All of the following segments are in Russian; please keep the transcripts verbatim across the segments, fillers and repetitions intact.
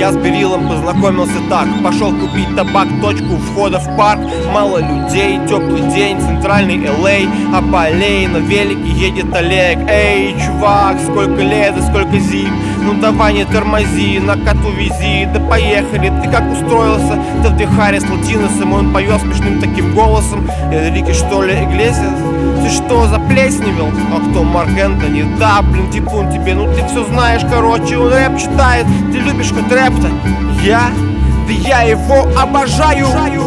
Я с Берилом познакомился так. Пошел купить табак, точку входа в парк. Мало людей, теплый день, центральный эл эй. А по аллее на велике едет Олег. Эй, чувак, сколько лет и сколько зим. Ну давай не тормози, на коту вези. Да поехали, ты как устроился? Да в Дехаре с латиносом. Он поет смешным таким голосом. Энрике что ли, Иглесиас? Ты что, заплесневел? А кто Марк Энтони? Да, блин, типун тебе, ну ты все знаешь, короче. Он рэп читает, ты любишь хоть рэп-то? Я? Да я его обожаю.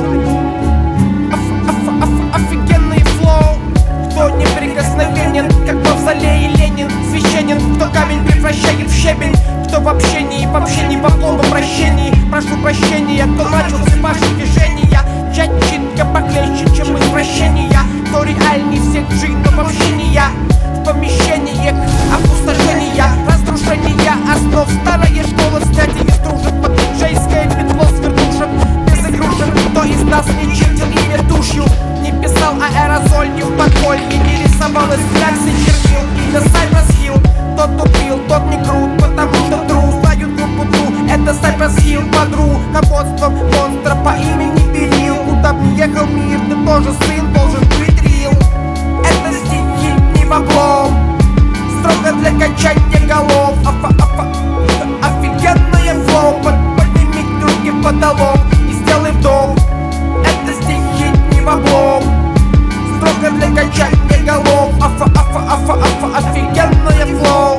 Офигенный флоу. Кто неприкосновенен, как в мавзолее Ленин. Священен, кто камень превращает в щебень. Кто в общении, в общении, по плому прощении. Прошу прощения, кто начал с ваших движения. Чатчинка поклеще, чем извращения. Кто реальней всех джинов общения. В помещениях опустошения, разрушения основ. Старая школа снятия из дружек. Под диджейское петло с вертушек. Без игрушек, кто из нас не чертил имя тушью. Не писал аэрозолью в подполье. Не рисовал из фляксы чернил. Имя Cypress Hill. Тот тупил, тот не крут, потому что true. Знают группу True, это Cypress Hill. Подру ководством монстра по имени Берил. Куда б ни ехал мир, ты тоже сын должен быть рил. Это стихи не в облом, строго для качания голов. Афа-афа, офигенное флоу. Под, подними руки в потолок и сделай вдох. Это стихи не в облом, строго для качания голов. Афа-афа-афа-афа, офигенное флоу.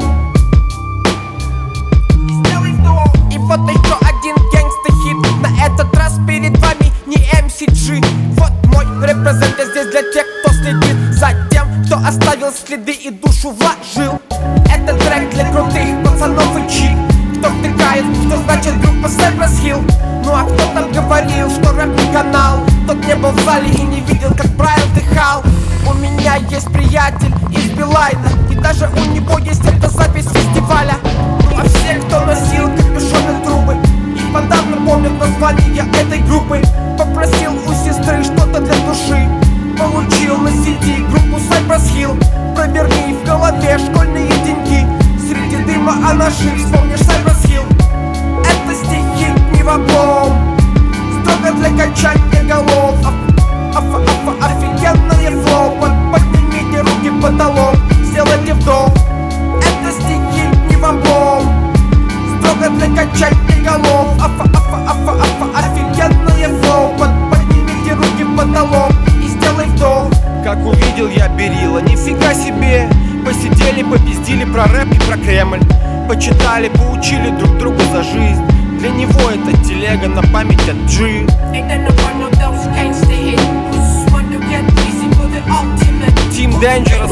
И вот еще один гангста-хит. На этот раз перед вами не эм си джи. Вот мой репрезент, я здесь для тех, кто следит за тем, кто оставил следы и душу вложил. Это трек для крутых пацанов и чик. Кто втыкает, что значит группа Cypress Hill. Ну а кто там говорил, что рэп не канал? Тот не был в зале и не видел, как Брайан дыхал. У меня есть приятель из Билайна, и даже у него есть эта запись фестиваля. Ну а все, кто носил капюшоны трубы и подавно помнят название этой группы, попросил у сестры что-то для души. Получил на си ди группу Cypress Hill. Проверни в голове школьные деньги. Среди дыма анаши вспомнишь Cypress Hill. Это стихи не в облом, строго для качания голов. Афа-афа, офигенное флоу. Под, поднимите руки в потолок, сделайте вдох. Это стихи не в облом, строго для качания голов. Афа-афа-афа-афа, офигенное флоу. Под, поднимите руки в потолок и сделай вдох. Как увидел я Берила, нифига себе. Посидели, попиздили про рэп и про Кремль. Почитали, поучили друг друга за жизнь. Для него это телега на память от G. Team Dangerous.